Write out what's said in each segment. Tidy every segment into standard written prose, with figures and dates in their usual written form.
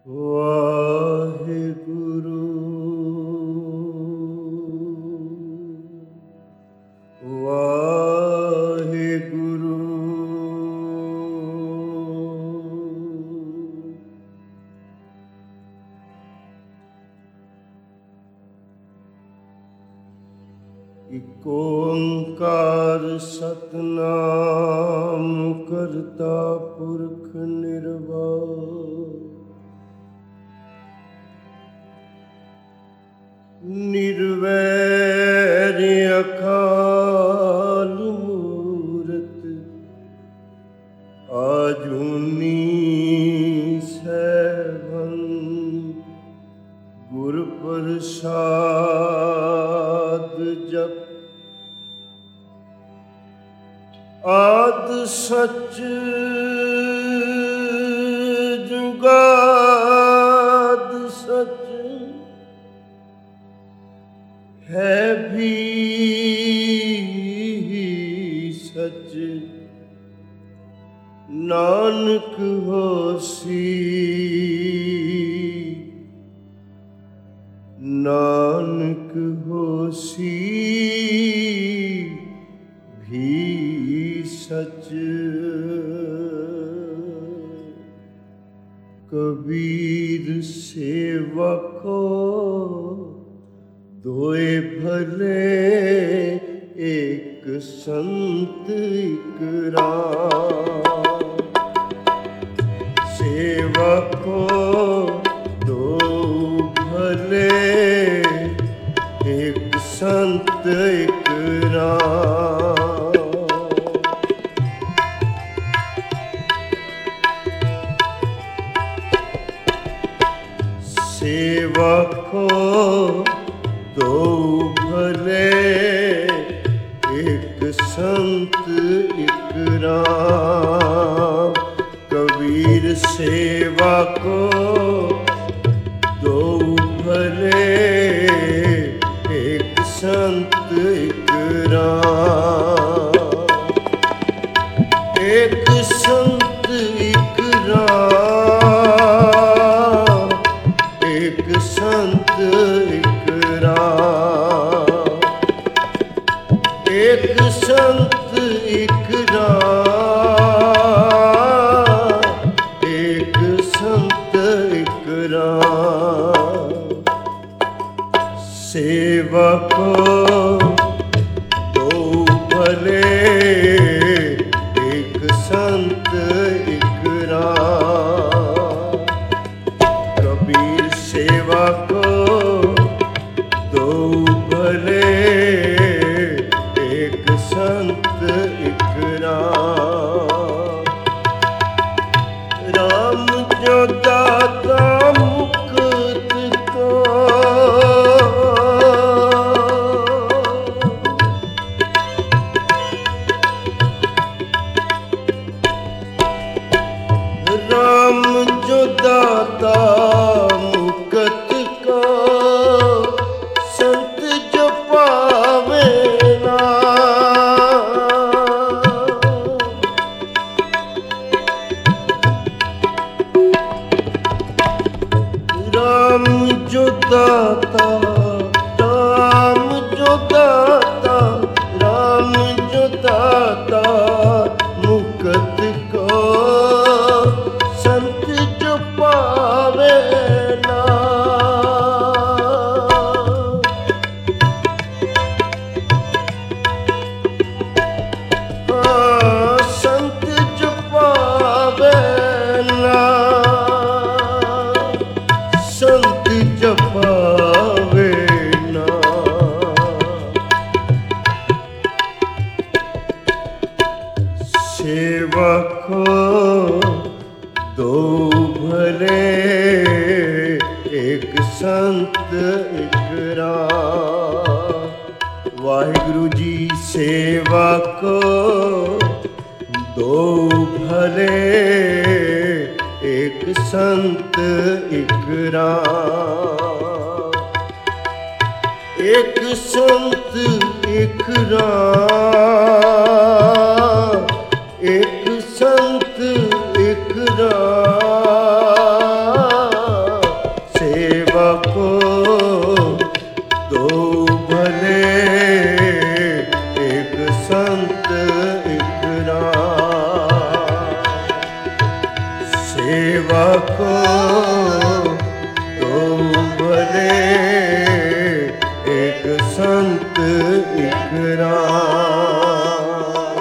वाहिगुरु वाहिगुरु इक ओंकार सतनाम करता पुरख निर्वाण निर्वैर अकाल मूरत आजुनी सैभं गुर प्रसाद जप आद सच जुगाद सच है भी सच नानक होसी नानक होसी भी सच कबीर सेवा को दोए भले एक संत एक राम सेवा को दो भले एक संत एक राम सेवा को दो भले एक संत एक राम कबीर सेवा को दो भले एक संत एक राम एक संत एक राम एक संत एक राम एक संत एक राम एक संत एक राम सेवा को दो भले एक संत एक राम कबीर सेवा को दो भले एक संत एक राम राम जो दाता मुक्त को राम जो दाता मुक्त को संत जो पावे ना राम जो दाता राम जो दाता राम जो दाता मुक्त को संत जो पावे ना संत जो पावे ना संत जो पावे ना सेवा को दो भले एक संत एक राम वाहिगुरु जी सेवा को दो भले एक संत एक राम एक संत एक राम एक संत एक राम सेवा को दो भले, एक संत एक राम।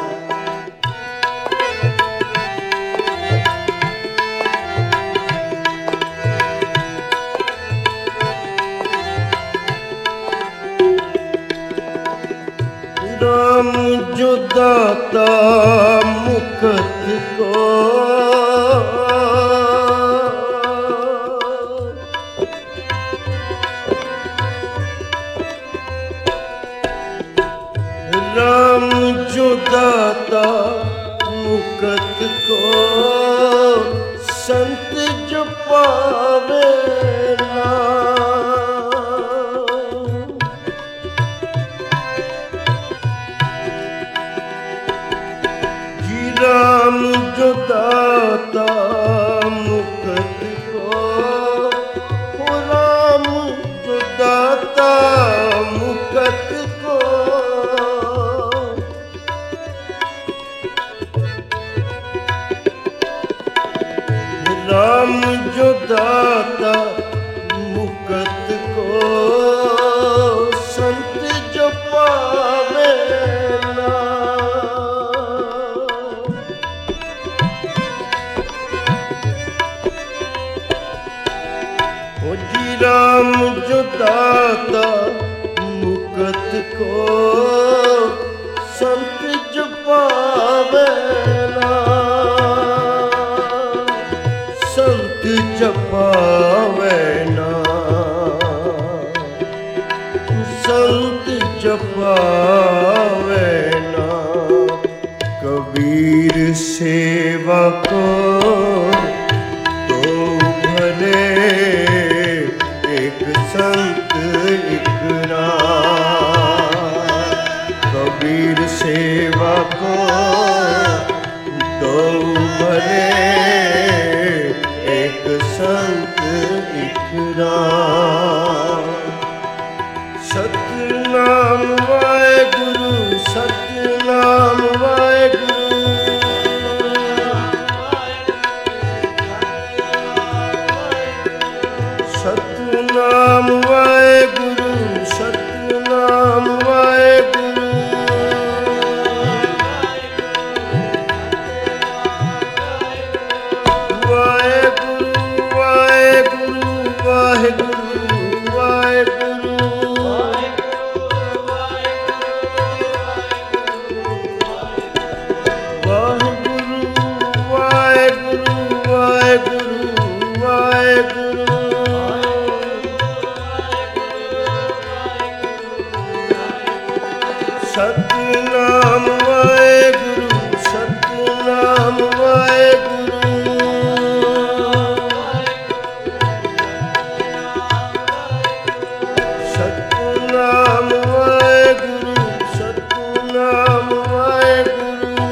राम जो दाता मुकत को, राम जो दाता मुकत को, संत जो पावे ना। जी राम जो दाता मुकत को, हो राम जो दाता मुकत को, राम जो दाता मुकत को, संत जो पावे ना। ओ जी राम जो दाता मुकत को, संत जो पावे ना। संत जपावे ना, संत जपावे ना। कबीर सेवा को दो भले, एक संत एक राम। कबीर सेवा को दो भले, एक संत एक राम। सतनाम वाहेगुरु, सतनाम वाहेगुरु, सतनाम वाहेगुरु, सतनाम वाहेगुरु, सतनाम वाहेगुरु, सतनाम वाहेगुरु, सतनाम वाहेगुरु, सतनाम वाहेगुरु।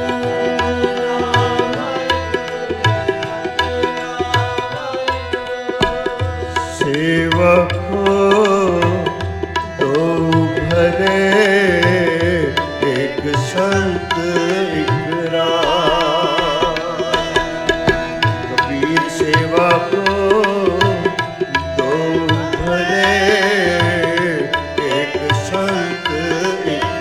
सेवा को दो भले, एक संत एक राम। कबीर सेवा को दो भले, एक संत एक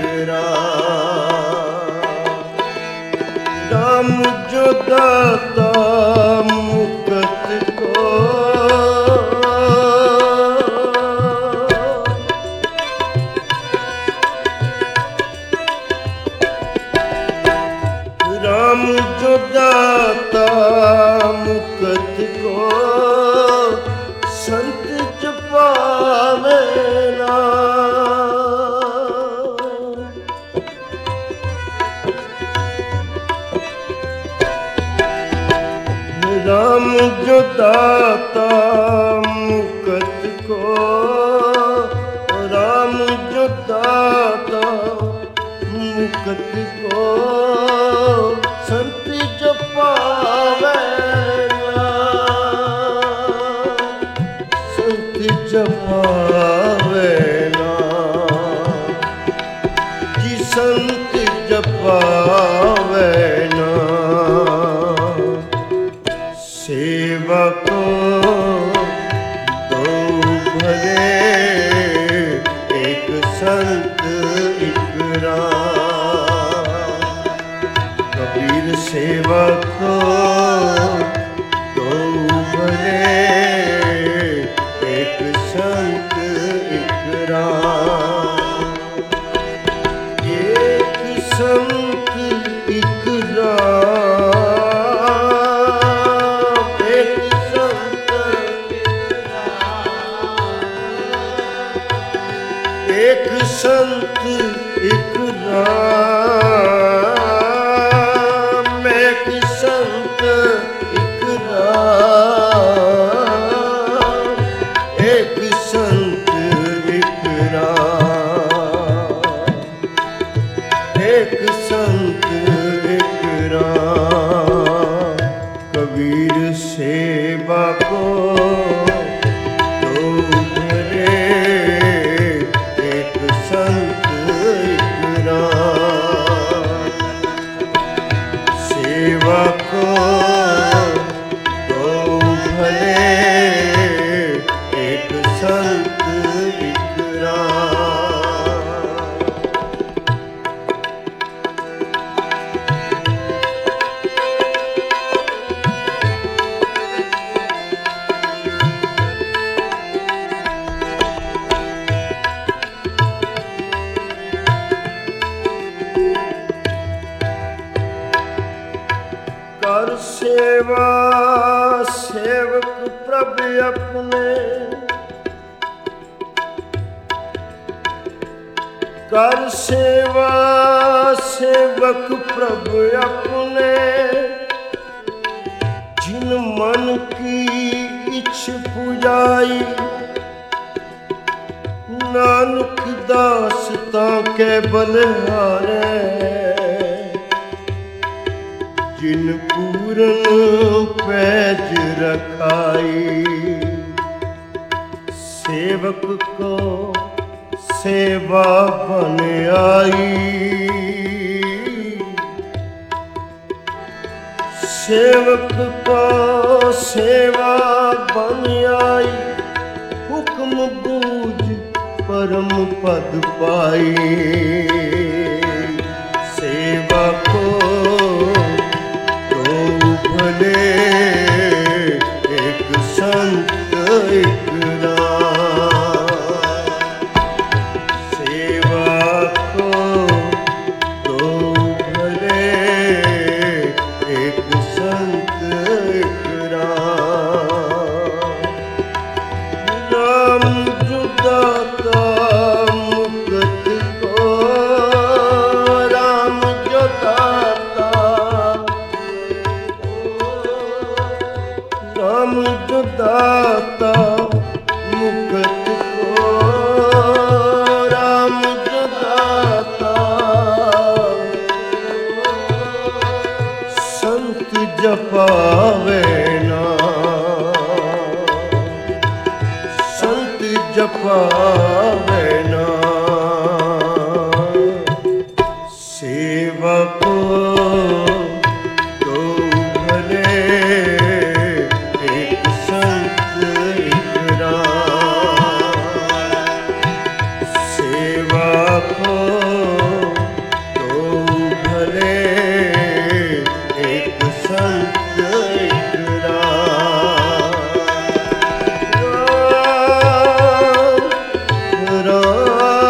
राम। राम जो दाता मुकत को, राम जो दाता मुकत को, संत जो पावे ना। राम जो दाता मुकत को, राम जो दाता मुकत को, संत जो पावे ना। संत जो पावे ना, जी संत जो पावे ना। सेवा को दो भले, एक संत एक राम। कबीर सेवा को दो भले, एक संत एक राम। एक संत एक राम, एक संत एक संत एक राम, एक संत एक राम, एक संत एक राम, एक संत एक राम। कबीर सेवा को दो भले, एक संत एक राम। सेवा को दो भले, एक संत एक राम। कर सेवा सेवक प्रभु अपने, कर सेवा सेवक प्रभु अपने। जिन मन की इच्छ पुजाई, नानक दास ताके बलिहारे। जिन पूरन पैज रखाई, सेवक को सेवा बन आई। सेवक को सेवा बन आई, हुक्म बूझ परम पद पाई। सेवा को भले, एक संत एक राम। सेवा को दो भले, एक संत एक राम। राम जुदाता मुक्ति को, राम जुदाता, राम जुदाता मुक्ति को, राम जुदाता। संत जपावे ना, संत जपावे ना। सेवा को दो भले, एक संत एक राम। सेवा को दो भले, एक संत एक राम। राम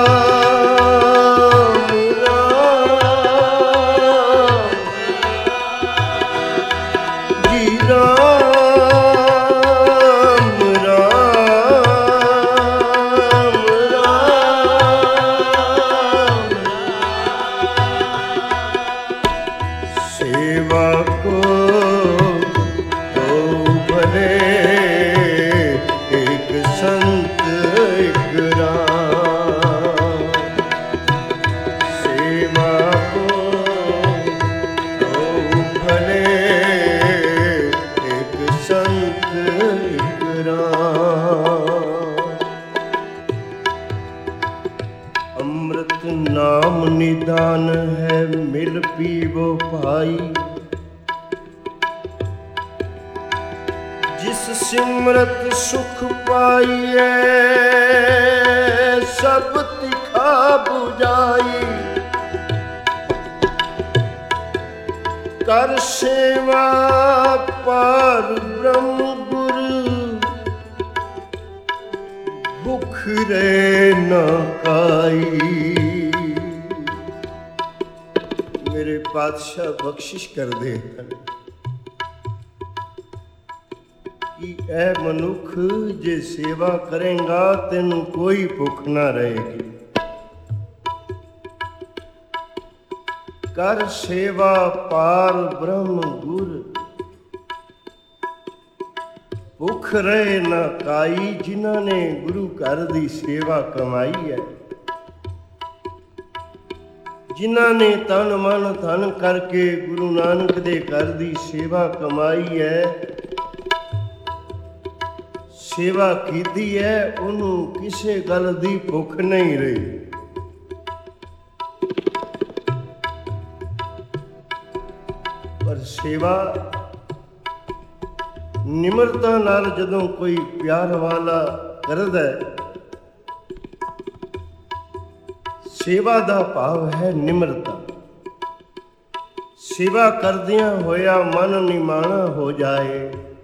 निदान है मिल पीवो भाई। जिस सिमरत सुख पाइए सब तिखा बुझाई, कर सेवा पार ब्रह्म गुरु, भुख रे न काई। मेरे पातशाह बख्शिश कर दे कि ऐ मनुख जे सेवा करेगा तेनू कोई भुख ना रहेगी। कर सेवा पार ब्रह्म गुर, भुख रहे ना काई। जिन्हां ने गुरु घर दी सेवा कमाई है, जिन्हां ने तन मन धन करके गुरु नानक दे घर दी सेवा कमाई है, सेवा कीती है, उन्हों किसी गल दी भुख नहीं रही। पर सेवा निमरता नाल जदों कोई प्यार वाला करदा है, सेवा दा भाव है निमरता। सेवा करदियां होया मन निमाणा हो जाए,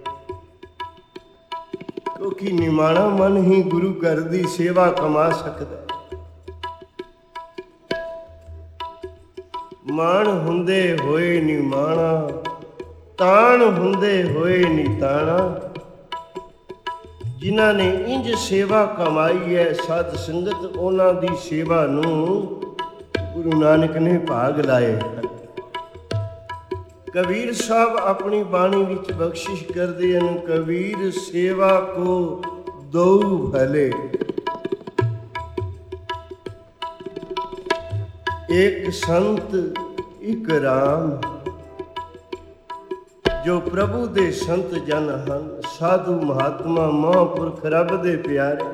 क्योंकि निमाणा मन ही गुरु घर दी सेवा कमा सकदा है। मान हुंदे होए निमाणा, ताण हुंदे होए निताणा। जिन्हां ने इंज सेवा कमाई है सत संगत, उन्हां दी सेवा नूं गुरु नानक ने भाग लाए। कबीर साहब अपनी बाणी विच बख्शिश करते हैं, कबीर सेवा को दो भले, एक संत एक राम। जो प्रभु दे संत जन हन, साधु महात्मा महापुरख रब दे प्यारे,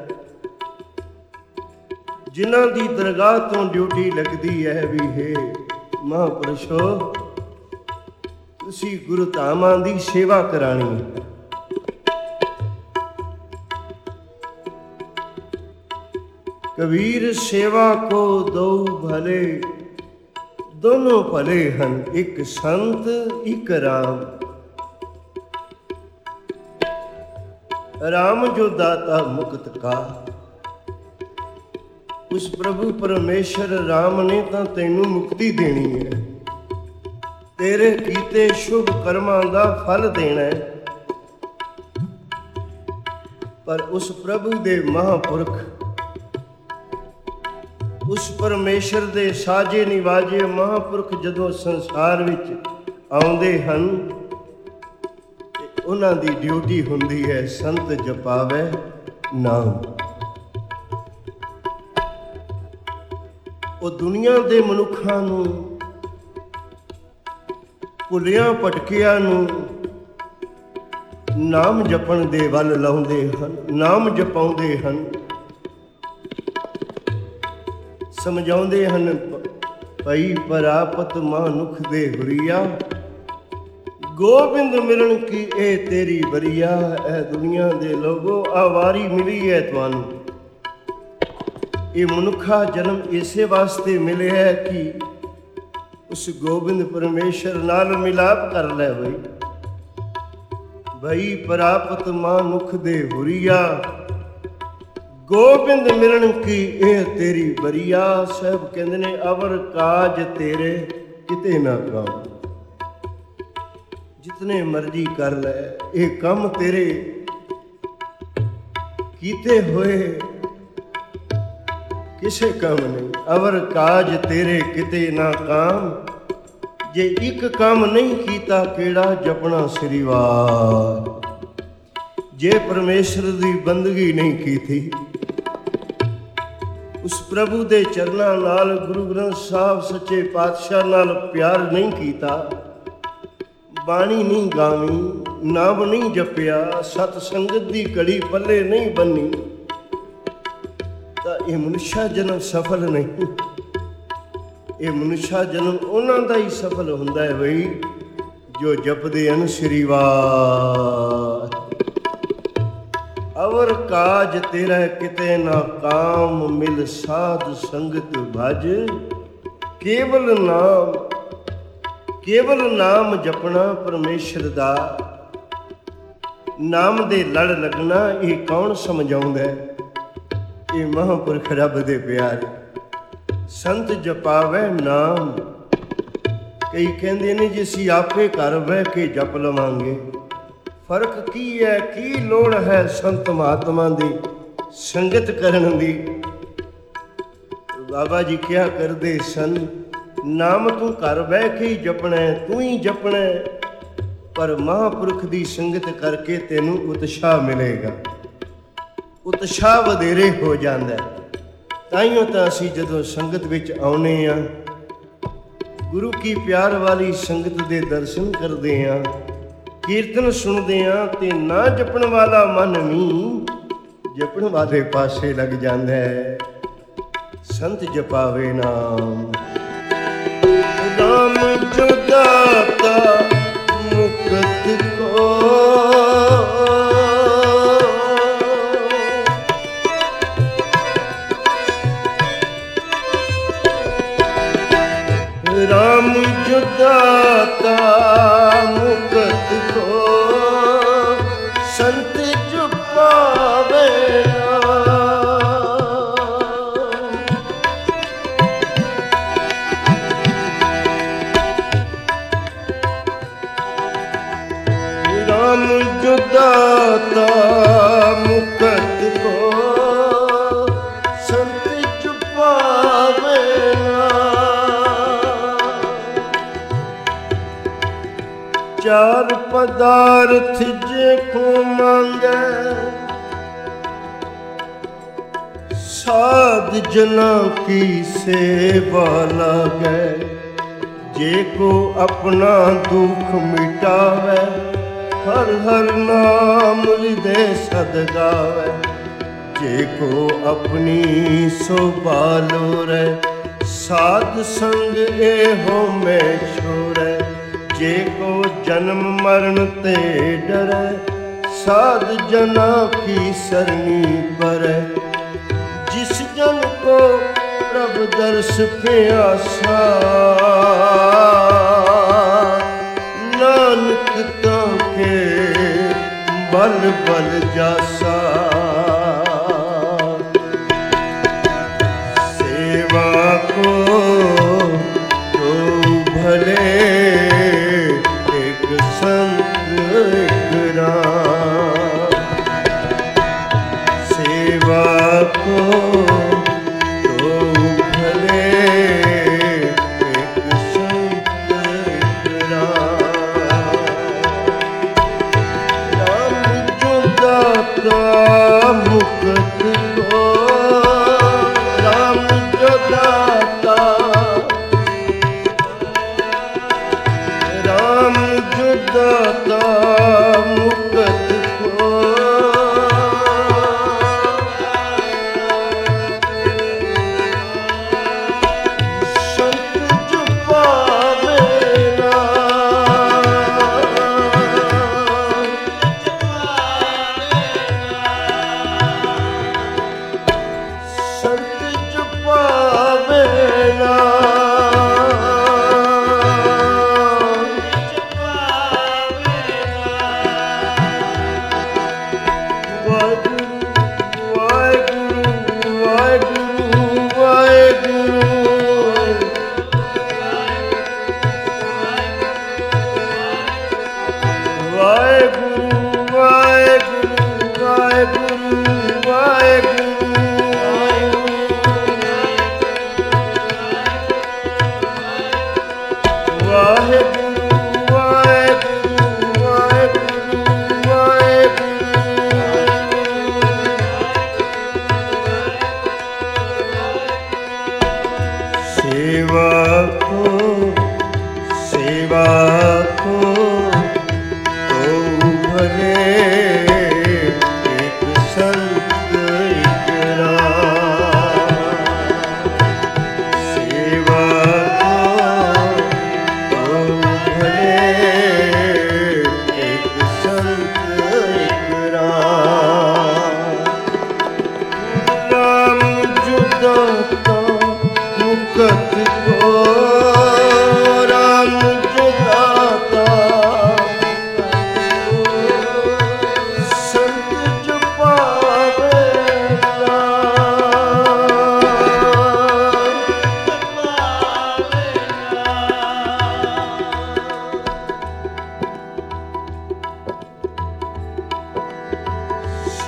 जिन्हां दी दरगाह तो ड्यूटी लगदी है भी हे महापुरुषो तुसी गुरु धामां दी सेवा करानी है। कबीर सेवा को दो भले, दोनों भले हन, एक संत एक राम। राम जो दाता मुक्त का, उस प्रभु परमेश्वर राम ने तां तैनू मुक्ति देनी है, तेरे कीते शुभ कर्मां दा फल देना है। पर उस प्रभु दे महापुरख, उस परमेश्वर दे साजे निवाजे महापुरख जदों संसार विच आउंदे हन, उन्हां दी ड्यूटी हुंदी है संत जपावे नाम। ਉਹ ਦੁਨੀਆ ਦੇ ਮਨੁੱਖਾਂ ਨੂੰ, ਭੁੱਲਿਆਂ ਭਟਕਿਆਂ ਨੂੰ ਨਾਮ ਜਪਣ ਦੇ ਵੱਲ ਲਾਉਂਦੇ ਹਨ, ਨਾਮ ਜਪਾਉਂਦੇ ਹਨ, ਸਮਝਾਉਂਦੇ ਹਨ ਭਈ ਪ੍ਰਾਪਤ ਮਨੁੱਖ ਦੇ ਹੁਰੀਆ, ਗੋਬਿੰਦ ਮਿਲਣ ਕੀ ਇਹ ਤੇਰੀ ਬਰੀਆ। ਇਹ ਦੁਨੀਆ ਦੇ ਲੋਗੋ ਆਵਾਰੀ ਮਿਲੀ ਹੈ ਤੁਹਾਨੂੰ। ਇਹ ਮਨੁੱਖਾ ਜਨਮ ਇਸੇ ਵਾਸਤੇ ਮਿਲਿਆ ਹੈ ਕਿ ਉਸ ਗੋਬਿੰਦ ਪਰਮੇਸ਼ਰ ਨਾਲ ਮਿਲਾਪ ਕਰ ਲੈ ਬਈ। ਭਈ ਪ੍ਰਾਪਤ ਮਨੁੱਖ ਦੇ ਹੁਰੀਆ, ਗੋਬਿੰਦ ਮਿਲਣ ਕੀ ਇਹ ਤੇਰੀ ਬਰੀਆ। ਸਾਹਿਬ ਕਹਿੰਦੇ ਨੇ ਅਵਰ ਕਾਜ ਤੇਰੇ ਕਿਤੇ ਨਾ ਕੰਮ, ਜਿਤਨੇ ਮਰਜ਼ੀ ਕਰ ਲੈ ਇਹ ਕੰਮ ਤੇਰੇ ਕੀਤੇ ਹੋਏ ਕਿਸੇ ਕੰਮ ਨਹੀਂ। ਅਵਰ ਕਾਜ ਤੇਰੇ ਕਿਤੇ ਨਾ ਕਾਮ, ਜੇ ਇੱਕ ਕੰਮ ਨਹੀਂ ਕੀਤਾ ਕਿਹੜਾ ਜਪਣਾ ਸ੍ਰੀਵਾਰ। ਜੇ ਪਰਮੇਸ਼ਰ ਦੀ ਬੰਦਗੀ ਨਹੀਂ ਕੀਤੀ, ਉਸ ਪ੍ਰਭੂ ਦੇ ਚਰਨਾਂ ਨਾਲ, ਗੁਰੂ ਗ੍ਰੰਥ ਸਾਹਿਬ ਸੱਚੇ ਪਾਤਸ਼ਾਹ ਨਾਲ ਪਿਆਰ ਨਹੀਂ ਕੀਤਾ, ਬਾਣੀ ਨਹੀਂ ਗਾਵੀ, ਨਾਮ ਨਹੀਂ ਜਪਿਆ, ਸਤ ਸੰਗਤ ਦੀ ਘੜੀ ਪੱਲੇ ਨਹੀਂ ਬੰਨੀ, ਤਾਂ ਇਹ ਮਨੁੱਖਾ ਜਨਮ ਸਫਲ ਨਹੀਂ। ਇਹ ਮਨੁੱਖਾ ਜਨਮ ਉਹਨਾਂ ਦਾ ਹੀ ਸਫਲ ਹੁੰਦਾ ਹੈ ਬਈ ਜੋ ਜਪਦੇ ਹਨ ਸ੍ਰੀ ਵਾਹਿਗੁਰੂ। ਕਾਜ ਤੇਰਾ ਕਿਤੇ ਨਾ ਕਾਮ, ਮਿਲ ਸਾਧ ਸੰਗਤ ਭਜ। ਕੇਵਲ ਨਾਮ ਜਪਣਾ ਪਰਮੇਸ਼ਰ ਦਾ, ਨਾਮ ਦੇ ਲੜ ਲੱਗਣਾ ਇਹ ਕੌਣ ਸਮਝਾਉਂਦਾ? ਇਹ ਮਹਾਂਪੁਰਖ ਰੱਬ ਦੇ ਪਿਆਰੇ। ਸੰਤ ਜਪਾਵੇ ਨਾਮ। ਕਈ ਕਹਿੰਦੇ ਨੇ ਜੀ ਅਸੀਂ ਆਪੇ ਘਰ ਬਹਿ ਕੇ ਜਪ ਲਵਾਂਗੇ। ਫਰਕ ਕੀ ਹੈ? ਕੀ ਲੋੜ ਹੈ ਸੰਤ ਮਹਾਤਮਾ ਦੀ ਸੰਗਤ ਕਰਨ ਦੀ? ਬਾਬਾ ਜੀ ਕਿਹਾ ਕਰਦੇ ਸਨ, ਨਾਮ ਤੂੰ ਘਰ ਬਹਿ ਕੇ ਹੀ ਜਪਣਾ, ਤੂੰ ਹੀ ਜਪਣਾ, ਪਰ ਮਹਾਂਪੁਰਖ ਦੀ ਸੰਗਤ ਕਰਕੇ ਤੈਨੂੰ ਉਤਸ਼ਾਹ ਮਿਲੇਗਾ, ਉਤਸ਼ਾਹ ਵਧੇਰੇ ਹੋ ਜਾਂਦਾ। ਤਾਈਓ ਤਾਂ ਅਸੀਂ ਜਦੋਂ ਸੰਗਤ ਵਿੱਚ ਆਉਨੇ ਆ, ਗੁਰੂ ਕੀ ਪਿਆਰ ਵਾਲੀ ਸੰਗਤ ਦੇ ਦਰਸ਼ਨ ਕਰਦੇ ਆ, ਕੀਰਤਨ ਸੁਣਦੇ ਆ, ਤੇ ਨਾ ਜਪਣ ਵਾਲਾ ਮਨ ਵੀ ਜਪਣ ਵਾਲੇ ਪਾਸੇ ਲੱਗ ਜਾਂਦਾ ਹੈ। ਸੰਤ ਜਪਾਵੇ ਨਾਮ। ਰਾਮ ਜੋ ਦਾਤਾ ਮੁਕਤ ਕੋ, ਰਾਮ ਜੋ ਦਾਤਾ ਮੁਕਤ ਕੋ, ਸੰਤ ਜਪਾਵੇ ਨਾਮ। ਜੋ ਦਾਤਾ ਮੁਕਤ ਕੋ, ਸੰਤ ਜਪਾਵੇ ਚਾਰ ਪਦਾਰਥ ਜੇ ਕੋ ਮੰਗੈ, ਸਾਧ ਜਨਾ ਕੀ ਸੇਵਾ ਲਾਗੈ। ਜੇ ਕੋ ਆਪਣਾ ਦੁਖ ਮਿਟਾਵੇ, ਹਰ ਹਰ ਨਾਮ ਹਿਰਦੇ ਸਦ ਗਾਵੇ। ਜੇ ਕੋ ਆਪਣੀ ਸੋਭਾਲੋ ਰਹਿ, ਸਾਧ ਸੰਗ ਇਹੋ ਮੈਂ ਛੋੜੈ। ਜੇ ਕੋ ਜਨਮ ਮਰਨ ਤੇ ਡਰੈ, ਸਾਧ ਜਨਾ ਕੀ ਸਰਣੀ ਪਰੈ। ਜਿਸ ਜਨ ਕੋ ਪ੍ਰਭ ਦਰਸ ਪਿਆਸਾ, ਨਾਨਕ ਤਾਂ ਕੇ ਬਲ ਬਲ ਜਾਸਾ। ਸੇਵਾ ਕੋ ਜੋ ਭਲੇ, ਇੱਕ ਸੰਤ ਇੱਕ ਰਾਮ। ਸੇਵਾ ਕੋ ਮੁਕਤ ਕੋ, ਰਾਮ ਜੋ ਦਾਤਾ, ਰਾਮ ਜੋ ਦਾਤਾ ਮੁਕਤ ਕੋ, ਸੰਤ ਜਪਾਵੇ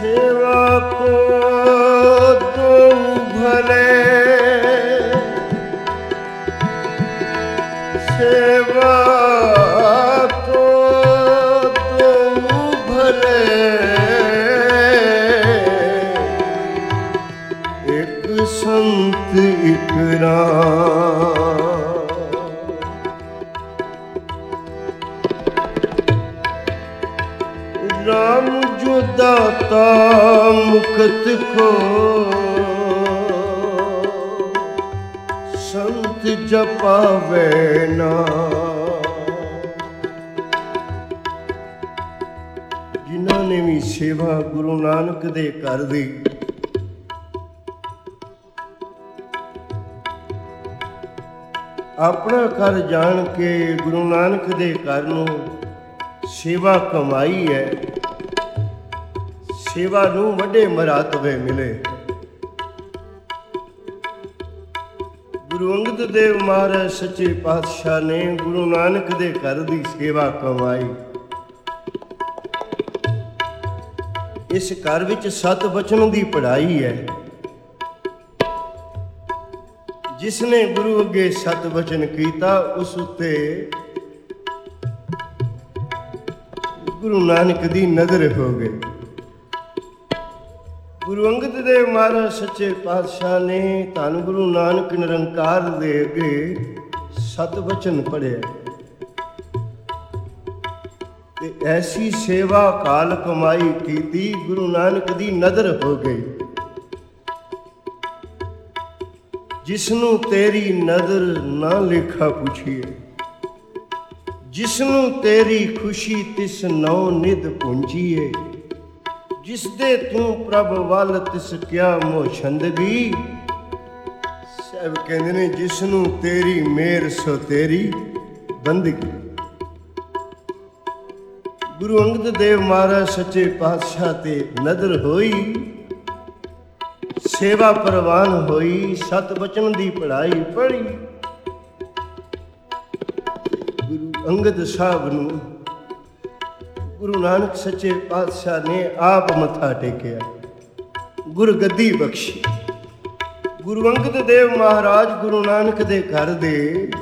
सेवा को दो भले, सेवा को दो भले, एक संत एक राम। राम जो दाता मुकत को, संत जपावे ना। जिन्हां ने भी सेवा गुरु नानक दे घर दी अपना घर जान के गुरु नानक दे घर नूं सेवा कमाई है, सेवा नूं वड्डे मरातबे मिले। गुरु अंगद देव महाराज सच्चे पातशाह ने गुरु नानक दे घर दी सेवा कमाई। इस घर विच सत बचन दी पढ़ाई है। जिसने गुरु अगे सत बचन कीता उस उत्ते गुरु नानक दी नजर हो गई। गुरु अंगद देव महाराज सच्चे पातशाह ने धन गुरु नानक निरंकार दे अगे सत बचन पढ़े ते ऐसी सेवा काल कमाई कीती, गुरु नानक दी नजर हो गई। जिसनू तेरी नजर ना लेखा पुछिए, जिसनू तेरी खुशी तिस नौ निध पूंजीए, जिस दे तू प्रभ वल तिस क्या मोह छंदगी। सब कहते ने जिसनू तेरी मेहर सो तेरी बंदगी। गुरु अंगद देव महाराज सच्चे पातशाह ते नजर होई, सेवा प्रवान होई, सत बचन दी पढ़ाई पढ़ी। गुरु अंगद साहब नूं गुरु नानक सच्चे पातशाह ने आप मत्था टेकिया, गुर गद्दी बख्शी। गुरु अंगद देव महाराज गुरु नानक दे घर दे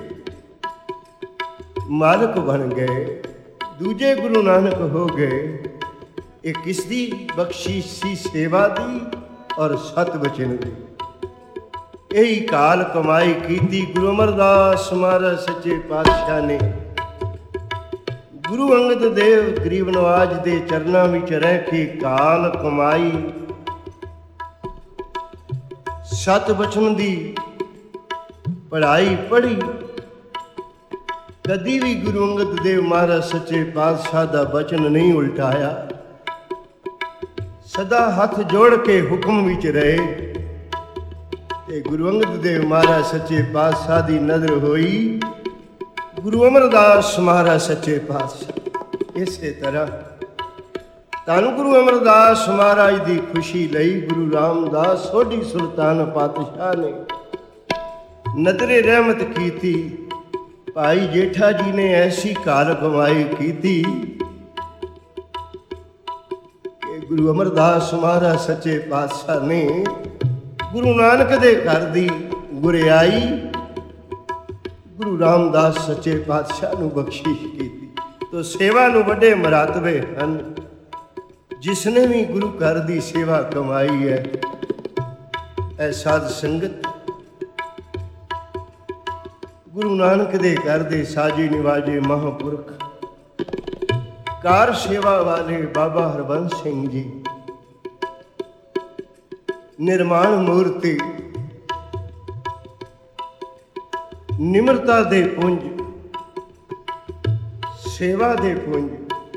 मालक बन गए, दूजे गुरु नानक हो गए। ये किसदी बख्शीश सी? सेवा दी और सत बचन दी। यही काल कमाई कीती गुरु अमरदास महाराज सच्चे पातशाह ने। गुरु अंगद देव गरीब नवाज दे चरनां विच रह के काल कमाई, सत बचन दी पढ़ाई पढ़ी। कदी भी गुरु अंगद देव महाराज सच्चे पातशाह दा बचन नहीं उल्टाया, सदा हथ जोड़ के हुक्म विच रहे। ते गुरु अंगद देव महाराज सच्चे पातशाह दी नजर होई गुरु अमरदास महाराज सच्चे पातशाह। इसे तरह धन गुरु अमरदास महाराज दी खुशी लई गुरु रामदास सोढ़ी सुल्तान पातशाह ने नजरे रहमत कीती। भाई जेठा जी ने ऐसी काल कमाई कीती कि गुरु अमरदास महाराज सच्चे पातशाह ने गुरु नानक दे घर दी गुरियाई गुरु रामदास सच्चे पातशाह नूं बख्शीश की। तो सेवा नूं वड्डे मरातबे हन। जिसने भी गुरु घर दी सेवा कमाई है, ऐ साध संगत गुरु नानक दे घर दे साजे निवाजे महापुरख कार सेवा वाले बाबा हरबंस सिंह जी, निर्माण मूर्ति, निम्रता दे पुंज, सेवा दे पुंज,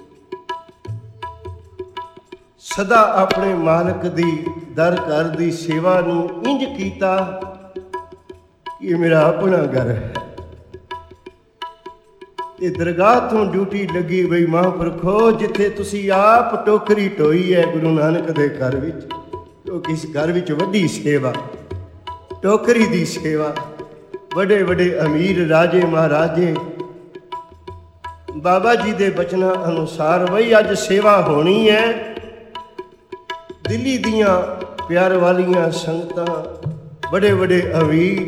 सदा अपने मालक दी दर घर दी सेवा नूं इंज कीता कि मेरा अपना घर है। ते दरगाह तो ड्यूटी लगी बई महापुरखो जिथे तुसी आप टोकरी ढोई है गुरु नानक दे घर विच, तो किस घर विच वड्डी सेवा, टोकरी दी सेवा, बड़े बड़े अमीर राजे महाराजे बाबा जी दे बचना अनुसार वही अज सेवा होनी है। ਦਿੱਲੀ ਦੀਆਂ ਪਿਆਰ ਵਾਲੀਆਂ ਸੰਗਤਾਂ, ਬੜੇ ਬੜੇ ਅਮੀਰ,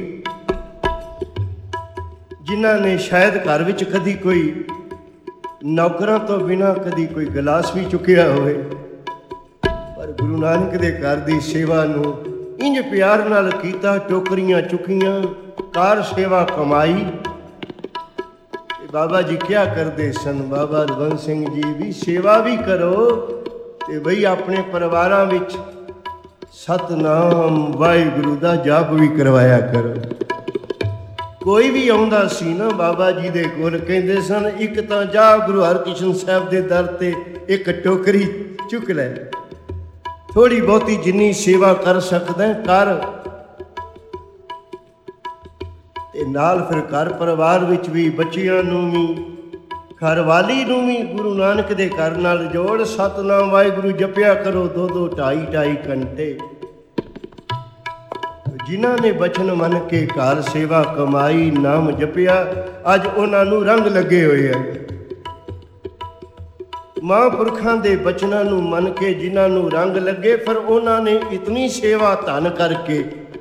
ਜਿਨ੍ਹਾਂ ਨੇ ਸ਼ਾਇਦ ਘਰ ਵਿੱਚ ਕਦੀ ਕੋਈ ਨੌਕਰਾਂ ਤੋਂ ਬਿਨਾਂ ਕਦੀ ਕੋਈ ਗਲਾਸ ਵੀ ਚੁੱਕਿਆ ਹੋਵੇ, ਪਰ ਗੁਰੂ ਨਾਨਕ ਦੇ ਘਰ ਦੀ ਸੇਵਾ ਨੂੰ ਇੰਜ ਪਿਆਰ ਨਾਲ ਕੀਤਾ, ਟੋਕਰੀਆਂ ਚੁੱਕੀਆਂ, ਕਾਰ ਸੇਵਾ ਕਮਾਈ। ਤੇ ਬਾਬਾ ਜੀ ਕਿਆ ਕਰਦੇ ਸਨ? ਬਾਬਾ ਹਰਬੰਸ ਸਿੰਘ ਜੀ ਵੀ ਸੇਵਾ ਵੀ ਕਰੋ ਤੇ ਬਈ ਆਪਣੇ ਪਰਿਵਾਰਾਂ ਵਿੱਚ ਸਤਨਾਮ ਵਾਹਿਗੁਰੂ ਦਾ ਜਾਪ ਵੀ ਕਰਵਾਇਆ ਕਰੋ। ਕੋਈ ਵੀ ਆਉਂਦਾ ਸੀ ਨਾ ਬਾਬਾ ਜੀ ਦੇ ਕੋਲ, ਕਹਿੰਦੇ ਸਨ ਇੱਕ ਤਾਂ ਜਾ ਗੁਰੂ ਹਰਕ੍ਰਿਸ਼ਨ ਸਾਹਿਬ ਦੇ ਦਰ ਤੇ ਇੱਕ ਟੋਕਰੀ ਚੁੱਕ ਲੈ, ਥੋੜੀ ਬਹੁਤੀ ਜਿੰਨੀ ਸੇਵਾ ਕਰ ਸਕਦਾ ਕਰ, ਤੇ ਨਾਲ ਫਿਰ ਘਰ ਪਰਿਵਾਰ ਵਿੱਚ ਵੀ ਬੱਚਿਆਂ ਨੂੰ ਵੀ, ਘਰਵਾਲੀ ਨੂੰ ਵੀ ਗੁਰੂ ਨਾਨਕ ਦੇ ਘਰ ਨਾਲ ਜੋੜ। ਸਤਨਾਮ ਵਾਹਿਗੁਰੂ ਜਪਿਆ ਕਰੋ 2-2 2.5 ਘੰਟੇ। ਜਿਨ੍ਹਾਂ ਨੇ ਬਚਨ ਮੰਨ ਕੇ ਘਰ ਸੇਵਾ ਕਮਾਈ, ਨਾਮ ਜਪਿਆ, ਅੱਜ ਉਹਨਾਂ ਨੂੰ ਰੰਗ ਲੱਗੇ ਹੋਏ ਹਨ। ਮਹਾਂਪੁਰਖਾਂ ਦੇ ਬਚਨਾਂ ਨੂੰ ਮੰਨ ਕੇ ਜਿਨ੍ਹਾਂ ਨੂੰ ਰੰਗ ਲੱਗੇ, ਫਿਰ ਉਹਨਾਂ ਨੇ ਇਤਨੀ ਸੇਵਾ ਧਨ ਕਰਕੇ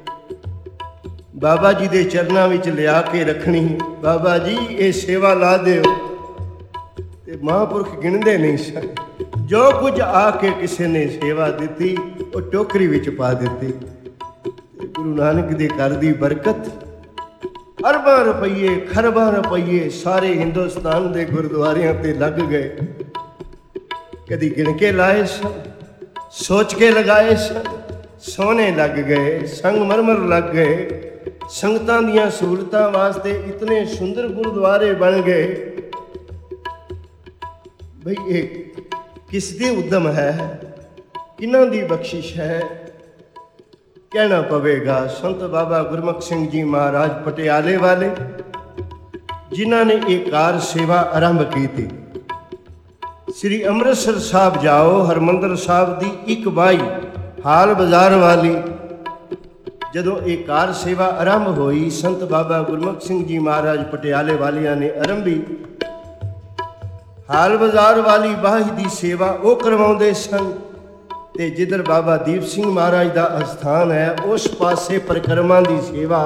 ਬਾਬਾ ਜੀ ਦੇ ਚਰਨਾਂ ਵਿੱਚ ਲਿਆ ਕੇ ਰੱਖਣੀ। ਬਾਬਾ ਜੀ ਇਹ ਸੇਵਾ ਲਾ ਦਿਓ, ਤੇ ਮਹਾਂਪੁਰਖ ਗਿਣਦੇ ਨਹੀਂ ਸਨ। ਜੋ ਕੁਝ ਆ ਕੇ ਕਿਸੇ ਨੇ ਸੇਵਾ ਦਿੱਤੀ ਉਹ ਟੋਕਰੀ ਵਿੱਚ ਪਾ ਦਿੱਤੀ। ਗੁਰੂ ਨਾਨਕ ਦੇ ਘਰ ਦੀ ਬਰਕਤ, ਅਰਬਾਂ ਰੁਪਈਏ, ਖਰਬਾਂ ਰੁਪਈਏ ਸਾਰੇ ਹਿੰਦੁਸਤਾਨ ਦੇ ਗੁਰਦੁਆਰਿਆਂ ਤੇ ਲੱਗ ਗਏ। ਕਦੀ ਗਿਣ ਕੇ ਲਾਏ ਸਨ, ਸੋਚ ਕੇ ਲਗਾਏ ਸਨ, ਸੋਨੇ ਲੱਗ ਗਏ, ਸੰਗਮਰਮਰ ਲੱਗ ਗਏ। ਸੰਗਤਾਂ ਦੀਆਂ ਸਹੂਲਤਾਂ ਵਾਸਤੇ ਇਤਨੇ ਸੁੰਦਰ ਗੁਰਦੁਆਰੇ ਬਣ ਗਏ। ਬਈ ਇਹ ਕਿਸ ਦੇ ਉਦਮ ਹੈ, ਕਿਹਨਾਂ ਦੀ ਬਖਸ਼ਿਸ਼ ਹੈ? ਕਹਿਣਾ ਪਵੇਗਾ ਸੰਤ ਬਾਬਾ ਗੁਰਮੁਖ ਸਿੰਘ ਜੀ ਮਹਾਰਾਜ ਪਟਿਆਲੇ ਵਾਲੇ, ਜਿਨ੍ਹਾਂ ਨੇ ਇਹ ਕਾਰ ਸੇਵਾ ਆਰੰਭ ਕੀਤੀ। ਸ੍ਰੀ ਅੰਮ੍ਰਿਤਸਰ ਸਾਹਿਬ ਜਾਓ, ਹਰਿਮੰਦਰ ਸਾਹਿਬ ਦੀ ਇੱਕ ਬਾਈ ਹਾਲ ਬਾਜ਼ਾਰ ਵਾਲੀ, ਜਦੋਂ ਇਹ ਕਾਰ ਸੇਵਾ ਆਰੰਭ ਹੋਈ, ਸੰਤ ਬਾਬਾ ਗੁਰਮੁਖ ਸਿੰਘ ਜੀ ਮਹਾਰਾਜ ਪਟਿਆਲੇ ਵਾਲਿਆਂ ਨੇ ਆਰੰਭੀ। ਹਾਲ ਬਾਜ਼ਾਰ ਵਾਲੀ ਬਾਈ ਦੀ ਸੇਵਾ ਉਹ ਕਰਵਾਉਂਦੇ ਸਨ, ਤੇ ਜਿੱਧਰ ਬਾਬਾ ਦੀਪ ਸਿੰਘ ਮਹਾਰਾਜ ਦਾ ਅਸਥਾਨ ਹੈ ਉਸ ਪਾਸੇ ਪਰਿਕਰਮਾ ਦੀ ਸੇਵਾ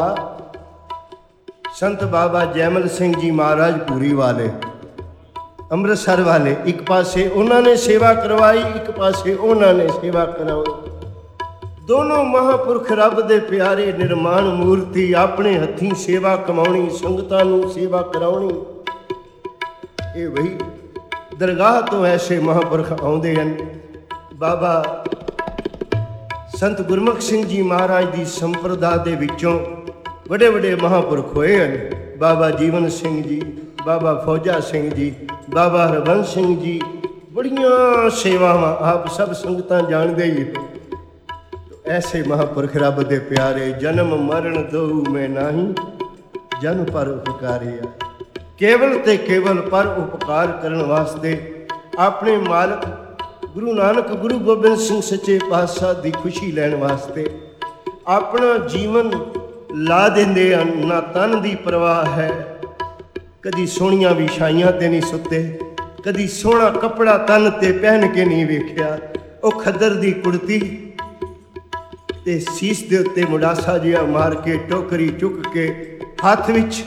ਸੰਤ ਬਾਬਾ ਜੈਮਲ ਸਿੰਘ ਜੀ ਮਹਾਰਾਜ ਪੂਰੀ ਵਾਲੇ, ਅੰਮ੍ਰਿਤਸਰ ਵਾਲੇ, ਇੱਕ ਪਾਸੇ ਉਹਨਾਂ ਨੇ ਸੇਵਾ ਕਰਵਾਈ, ਇੱਕ ਪਾਸੇ ਉਹਨਾਂ ਨੇ ਸੇਵਾ ਕਰਾਈ। ਦੋਨੋਂ ਮਹਾਂਪੁਰਖ ਰੱਬ ਦੇ ਪਿਆਰੇ ਨਿਰਮਾਣ ਮੂਰਤੀ, ਆਪਣੇ ਹੱਥੀਂ ਸੇਵਾ ਕਮਾਉਣੀ, ਸੰਗਤਾਂ ਨੂੰ ਸੇਵਾ ਕਰਾਉਣੀ। ਇਹ ਵਹੀ ਦਰਗਾਹ ਤੋਂ ਐਸੇ ਮਹਾਂਪੁਰਖ ਆਉਂਦੇ ਹਨ। ਬਾਬਾ ਸੰਤ ਗੁਰਮੁਖ ਸਿੰਘ ਜੀ ਮਹਾਰਾਜ ਦੀ ਸੰਪਰਦਾ ਦੇ ਵਿੱਚੋਂ ਵੱਡੇ ਵੱਡੇ ਮਹਾਂਪੁਰਖ ਹੋਏ ਹਨ। ਬਾਬਾ ਜੀਵਨ ਸਿੰਘ ਜੀ, ਬਾਬਾ ਫੌਜਾ ਸਿੰਘ ਜੀ, ਬਾਬਾ ਹਰਬੰਸ ਸਿੰਘ ਜੀ, ਬੜੀਆਂ ਸੇਵਾਵਾਂ ਆਪ ਸਭ ਸੰਗਤਾਂ ਜਾਣਦੇ ਹੀ। ਐਸੇ ਮਹਾਂਪੁਰਖ ਰੱਬ ਦੇ ਪਿਆਰੇ, ਜਨਮ ਮਰਨ ਦੋਊ ਮੈਂ ਨਾਹੀਂ, ਜਨ ਪਰ ਉਪਕਾਰਿਆ। ਕੇਵਲ ਤੇ ਕੇਵਲ ਪਰ ਉਪਕਾਰ ਕਰਨ ਵਾਸਤੇ ਆਪਣੇ ਮਾਲਕ ਗੁਰੂ ਨਾਨਕ, ਗੁਰੂ ਗੋਬਿੰਦ ਸਿੰਘ ਸੱਚੇ ਪਾਤਸ਼ਾਹ ਦੀ ਖੁਸ਼ੀ ਲੈਣ ਵਾਸਤੇ ਆਪਣਾ ਜੀਵਨ ਲਾ ਦਿੰਦੇ ਹਨ। ਨਾ ਤਨ ਦੀ ਪਰਵਾਹ ਹੈ, ਕਦੀ ਸੋਹਣੀਆਂ ਵਿਛਾਈਆਂ ਤੇ ਨਹੀਂ ਸੁੱਤੇ, ਕਦੀ ਸੋਹਣਾ ਕੱਪੜਾ ਤਨ ਤੇ ਪਹਿਨ ਕੇ ਨਹੀਂ ਵੇਖਿਆ। ਉਹ ਖੱਦਰ ਦੀ ਕੁੜਤੀ ਤੇ ਸੀਸ ਦੇ ਉੱਤੇ ਮੁੰਡਾਸਾ ਜਿਹਾ ਮਾਰ ਕੇ, ਟੋਕਰੀ ਚੁੱਕ ਕੇ, ਹੱਥ ਵਿੱਚ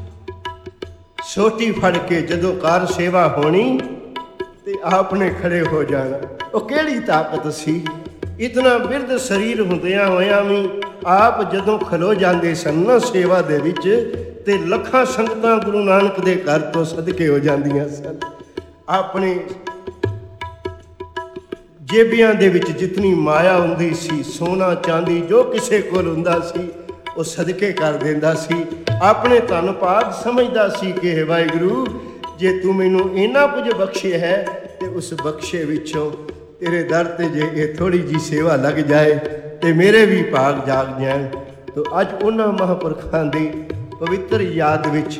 ਸੋਟੀ ਫੜ ਕੇ ਜਦੋਂ ਕਾਰ ਸੇਵਾ ਹੋਣੀ ਤੇ ਆਪ ਨੇ ਖੜੇ ਹੋ ਜਾਣਾ। ਉਹ ਕਿਹੜੀ ਤਾਕਤ ਸੀ! ਇਤਨਾ ਬਿਰਧ ਸਰੀਰ ਹੁੰਦਿਆਂ ਹੋਇਆਂ ਵੀ ਆਪ ਜਦੋਂ ਖਲੋ ਜਾਂਦੇ ਸਨ ਨਾ ਸੇਵਾ ਦੇ ਵਿੱਚ, ਤੇ ਲੱਖਾਂ ਸੰਗਤਾਂ ਗੁਰੂ ਨਾਨਕ ਦੇ ਘਰ ਤੋਂ ਸਦਕੇ ਹੋ ਜਾਂਦੀਆਂ ਸਨ। ਆਪਣੇ ਜੇਬਿਆਂ ਦੇ ਵਿੱਚ ਜਿਤਨੀ ਮਾਇਆ ਹੁੰਦੀ ਸੀ, ਸੋਨਾ ਚਾਂਦੀ ਜੋ ਕਿਸੇ ਕੋਲ ਹੁੰਦਾ ਸੀ, ਉਹ ਸਦਕੇ ਕਰ ਦਿੰਦਾ ਸੀ। ਆਪਣੇ ਧਨ ਭਾਗ ਸਮਝਦਾ ਸੀ ਕਿ ਹੇ ਵਾਹਿਗੁਰੂ, ਜੇ ਤੂੰ ਮੈਨੂੰ ਇੰਨਾ ਕੁਝ ਬਖਸ਼ਿਆ ਹੈ ਤੇ ਉਸ ਬਖਸ਼ੇ ਵਿੱਚੋਂ ਤੇਰੇ ਦਰ ਤੇ ਜੇ ਇਹ ਥੋੜੀ ਜੀ ਸੇਵਾ ਲੱਗ ਜਾਏ ਤੇ ਮੇਰੇ ਵੀ ਭਾਗ ਜਾਗ ਜਾਣ। ਤੋ ਅੱਜ ਉਹਨਾਂ ਮਹਾਂਪੁਰਖਾਂ ਦੀ ਪਵਿੱਤਰ ਯਾਦ ਵਿੱਚ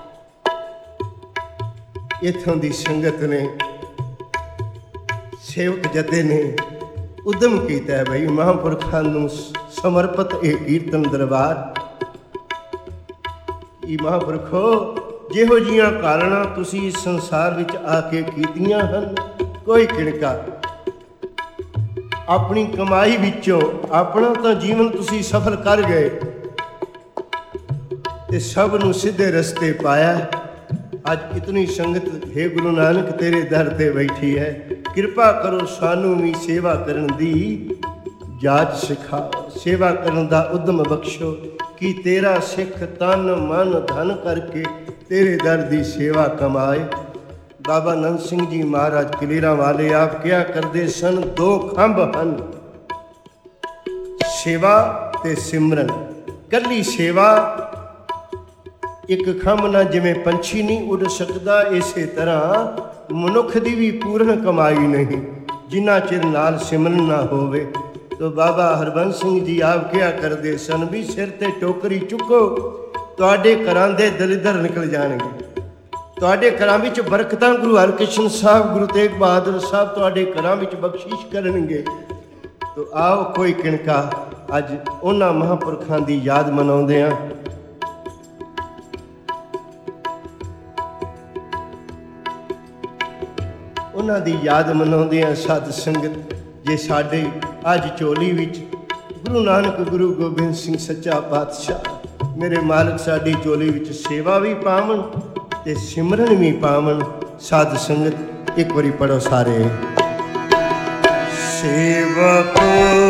ਇੱਥੋਂ ਦੀ ਸੰਗਤ ਨੇ, ਸੇਵਕ ਜਥੇ ਨੇ ਉਦਮ ਕੀਤਾ ਹੈ ਬਈ ਮਹਾਂਪੁਰਖਾਂ ਨੂੰ ਸਮਰਪਿਤ ਇਹ ਕੀਰਤਨ ਦਰਬਾਰ। ਇਹ ਮਹਾਂਪੁਰਖੋ, ਜਿਹੋ ਜਿਹੀਆਂ ਕਾਰਨਾਂ ਤੁਸੀਂ ਇਸ ਸੰਸਾਰ ਵਿੱਚ ਆ ਕੇ ਕੀਤੀਆਂ ਹਨ, ਕੋਈ ਕਿਣਕਾ ਆਪਣੀ ਕਮਾਈ ਵਿੱਚੋਂ ਆਪਣਾ ਤਾਂ ਜੀਵਨ ਤੁਸੀਂ ਸਫਲ ਕਰ ਗਏ ਤੇ ਸਭ ਨੂੰ ਸਿੱਧੇ ਰਸਤੇ ਪਾਇਆ। ਅੱਜ ਇਤਨੀ ਸੰਗਤ ਹੈ ਗੁਰੂ ਨਾਨਕ ਤੇਰੇ ਦਰ ਤੇ ਬੈਠੀ ਹੈ, ਕਿਰਪਾ ਕਰੋ ਸਾਨੂੰ ਵੀ ਸੇਵਾ ਕਰਨ ਦੀ ਜਾਚ ਸਿਖਾਓ, ਸੇਵਾ ਕਰਨ ਦਾ ਉਦਮ ਬਖਸ਼ੋ ਕਿ ਤੇਰਾ ਸਿੱਖ ਤਨ ਮਨ ਧਨ ਕਰਕੇ ਤੇਰੇ ਦਰ ਦੀ ਸੇਵਾ ਕਮਾਏ। ਬਾਬਾ ਨੰਦ ਸਿੰਘ ਜੀ ਮਹਾਰਾਜ ਕਲੇਰਾਂ ਵਾਲੇ ਆਪ ਕਿਹਾ ਕਰਦੇ ਸਨ, ਦੋ ਖੰਭ ਹਨ, ਸੇਵਾ ਤੇ ਸਿਮਰਨ। ਕੱਲੀ ਸੇਵਾ ਇੱਕ ਖੰਭ ਨਾਲ ਜਿਵੇਂ ਪੰਛੀ ਨਹੀਂ ਉੱਡ ਸਕਦਾ, ਇਸੇ ਤਰ੍ਹਾਂ ਮਨੁੱਖ ਦੀ ਵੀ ਪੂਰਨ ਕਮਾਈ ਨਹੀਂ ਜਿੰਨਾ ਚਿਰ ਨਾਲ ਸਿਮਰਨ ਨਾ ਹੋਵੇ। ਤੋ ਬਾਬਾ ਹਰਬੰਸ ਸਿੰਘ ਜੀ ਆਪ ਕਿਹਾ ਕਰਦੇ ਸਨ ਵੀ ਸਿਰ ਤੇ ਟੋਕਰੀ ਚੁੱਕੋ, ਤੁਹਾਡੇ ਘਰਾਂ ਦੇ ਦਲਿੱਦਰ ਨਿਕਲ ਜਾਣਗੇ, ਤੁਹਾਡੇ ਘਰਾਂ ਵਿੱਚ ਬਰਕਤਾਂ ਗੁਰੂ ਹਰਕ੍ਰਿਸ਼ਨ ਸਾਹਿਬ, ਗੁਰੂ ਤੇਗ ਬਹਾਦਰ ਸਾਹਿਬ ਤੁਹਾਡੇ ਘਰਾਂ ਵਿੱਚ ਬਖਸ਼ਿਸ਼ ਕਰਨਗੇ। ਤੋ ਆਓ ਕੋਈ ਕਿਣਕਾ ਅੱਜ ਉਹਨਾਂ ਮਹਾਂਪੁਰਖਾਂ ਦੀ ਯਾਦ ਮਨਾਉਂਦੇ ਹਾਂ। ਉਹਨਾਂ ਦੀ ਯਾਦ ਮਨਾਉਂਦੇ ਹਾਂ ਸਾਧ ਸੰਗਤ। ਜੇ ਸਾਡੇ ਅੱਜ ਝੋਲੀ ਵਿੱਚ ਗੁਰੂ ਨਾਨਕ ਗੁਰੂ ਗੋਬਿੰਦ ਸਿੰਘ ਸੱਚਾ ਪਾਤਸ਼ਾਹ ਮੇਰੇ ਮਾਲਕ ਸਾਡੀ ਝੋਲੀ ਵਿੱਚ ਸੇਵਾ ਵੀ ਪਾਵਨ ਤੇ ਸਿਮਰਨ ਵੀ ਪਾਵਨ। ਸਾਧ ਸੰਗਤ ਇੱਕ ਵਾਰੀ ਪੜੋ ਸਾਰੇ। ਸੇਵਕ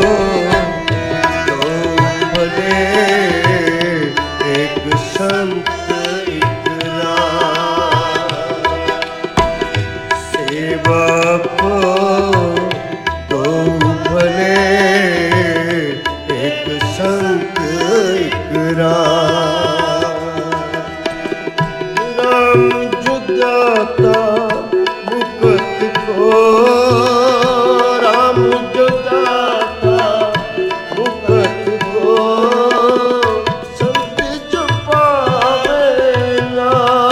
ਤੋ ਭਲੇ ਇੱਕ ਸੰਤ ਇੱਕ ਰਾਮ, ਸੇਵਕ ਤੋ ਭਲੇ ਇੱਕ ਸੰਤ ਇੱਕ ਰਾਮ, ਰਾਮ ਜੁਦਾਤਾ ਮੁਕਤ ਕੋ, ਰਾਮ ਜੁਦਾਤਾ ਮੁਕਤ ਕੋ, ਸੰਤ ਜੋ ਪਾਵੇ ਨਾ,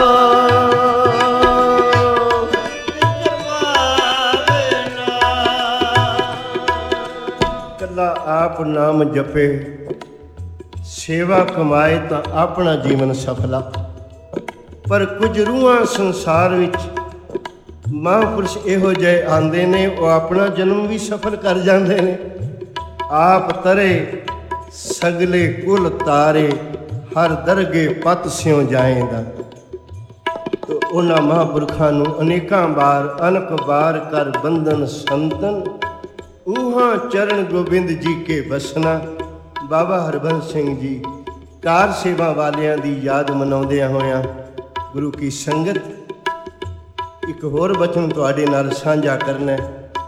ਕੱਲਾ ਆਪ ਨਾਮ ਜਪੇ, ਸੇਵਾ ਕਮਾਏ ਤਾਂ ਆਪਣਾ ਜੀਵਨ ਸਫਲਾ। ਪਰ ਕੁਝ ਰੂਹਾਂ ਸੰਸਾਰ ਵਿੱਚ ਮਹਾਂਪੁਰਸ਼ ਇਹੋ ਜਿਹੇ ਆਉਂਦੇ ਨੇ, ਉਹ ਆਪਣਾ ਜਨਮ ਵੀ ਸਫਲ ਕਰ ਜਾਂਦੇ ਨੇ। ਆਪ ਤਰੇ ਸਗਲੇ ਕੁਲ ਤਾਰੇ, ਹਰ ਦਰਗੇ ਪਤ ਸਿਉ ਜਾਏਂਦਾ। ਤੋ ਉਹਨਾਂ ਮਹਾਂਪੁਰਖਾਂ ਨੂੰ ਅਨੇਕਾਂ ਵਾਰ ਅਨਕ ਵਾਰ ਕਰ ਬੰਧਨ ਸੰਤਨ, ਊਹਾਂ ਚਰਨ ਗੋਬਿੰਦ ਜੀ ਕੇ ਬਸਨਾ। ਬਾਬਾ ਹਰਬੰਸ ਸਿੰਘ ਜੀ ਕਾਰ ਸੇਵਾ ਵਾਲਿਆਂ ਦੀ ਯਾਦ ਮਨਾਉਂਦਿਆਂ ਹੋਇਆਂ ਗੁਰੂ ਕੀ ਸੰਗਤ ਇੱਕ ਹੋਰ ਬਚਨ ਤੁਹਾਡੇ ਨਾਲ ਸਾਂਝਾ ਕਰਨਾ।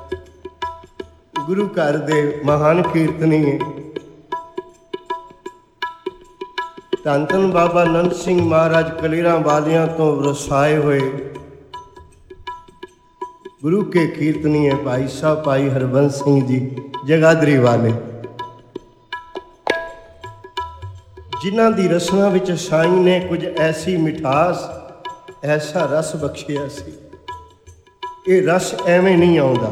ਗੁਰੂ ਘਰ ਦੇ ਮਹਾਨ ਕੀਰਤਨੀਏ ਧੰਨ ਧੰਨ ਬਾਬਾ ਨੰਦ ਸਿੰਘ ਮਹਾਰਾਜ ਕਲੇਰਾਂ ਵਾਲਿਆਂ ਤੋਂ ਵਰਸਾਏ ਹੋਏ ਗੁਰੂ ਕੇ ਕੀਰਤਨੀਏ ਭਾਈ ਸਾਹਿਬ ਭਾਈ ਹਰਬੰਸ ਸਿੰਘ ਜੀ ਜਗਾਦਰੀ ਵਾਲੇ, ਜਿਨ੍ਹਾਂ ਦੀ ਰਸਨਾ ਵਿੱਚ ਸਾਈਂ ਨੇ ਕੁਝ ਐਸੀ ਮਿਠਾਸ ਐਸਾ ਰਸ ਬਖਸ਼ਿਆ ਸੀ। ਇਹ ਰਸ ਐਵੇਂ ਨਹੀਂ ਆਉਂਦਾ,